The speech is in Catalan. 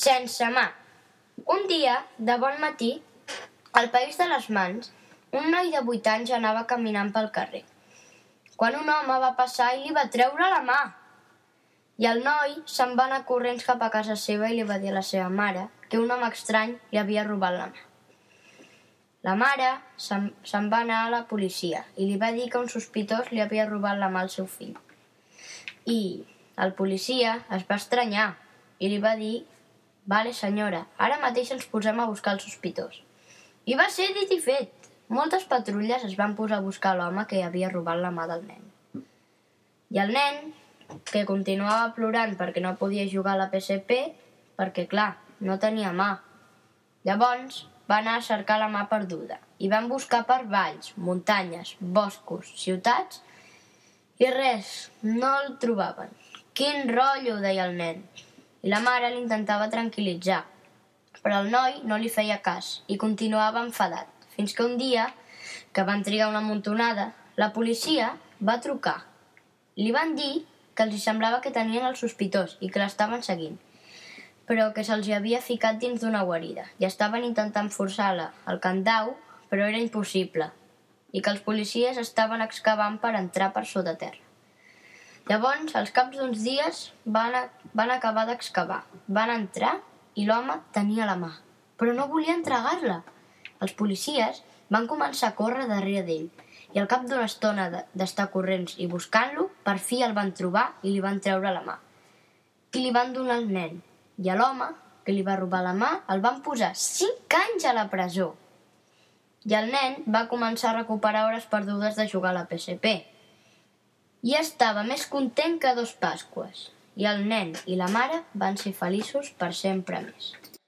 sense mà. Un dia, de bon matí, al País de les Mans, un noi de 8 anys anava caminant pel carrer, quan un home va passar i li va treure la mà. I el noi se'n va anar corrents cap a casa seva i li va dir a la seva mare que un home estrany li havia robat la mà. La mare se'n va anar a la policia i li va dir que un sospitós li havia robat la mà al seu fill. I el policia es va estranyar i li va dir: «Vale, senyora, ara mateix ens posem a buscar el sospitós». I va ser dit i fet. Moltes patrulles es van posar a buscar l'home que havia robat la mà del nen. I el nen, que continuava plorant perquè no podia jugar a la PSP, perquè, clar, no tenia mà. Llavors va anar a cercar la mà perduda i van buscar per valls, muntanyes, boscos, ciutats i res, no el trobaven. «Quin rotllo!», deia el nen. I la mare l'intentava tranquil·litzar, però el noi no li feia cas i continuava enfadat, fins que un dia, que van trigar una muntonada, la policia va trucar. Li van dir que els semblava que tenien el sospitós i que l'estaven seguint, però que se'ls havia ficat dins d'una guarida i estaven intentant forçar-la al candau, però era impossible, i que els policies estaven excavant per entrar per sota terra. Llavors, als caps d'uns dies, van acabar d'excavar. Van entrar i l'home tenia la mà, però no volia entregar-la. Els policies van començar a córrer darrere d'ell i al cap d'una estona d'estar corrents i buscant-lo, per fi el van trobar i li van treure la mà. I li van donar al nen. I a l'home, que li va robar la mà, el van posar 5 anys a la presó. I el nen va començar a recuperar hores perdudes de jugar a la PSP. I estava més content que 2 Pasqües. I el nen i la mare van ser feliços per sempre més.